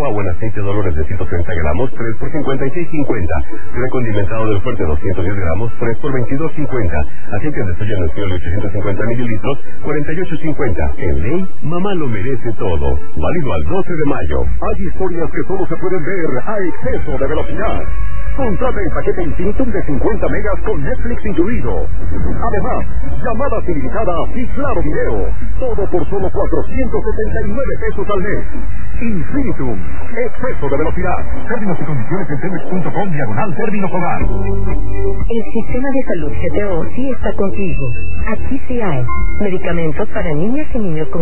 agua o en aceite de olores de 130 gramos, 3 por 56.50. Recondimentado del fuerte 210 gramos, 3 por 22.50. Aceite de soya Nestlé 850 mililitros, 48.50. En ley, mamá lo merece todo. Válido al 12 de mayo. Hay historias que solo se pueden ver a exceso de velocidad. Contrata el paquete Infinitum de 50 megas con Netflix incluido. Además, llamadas ilimitadas y claro video. Todo por solo 479 pesos al mes. Infinitum. Exceso de velocidad. Términos y condiciones en telmex.com/términos hogar. El sistema de salud GTO sí está contigo. Aquí sí hay medicamentos para niñas y niños con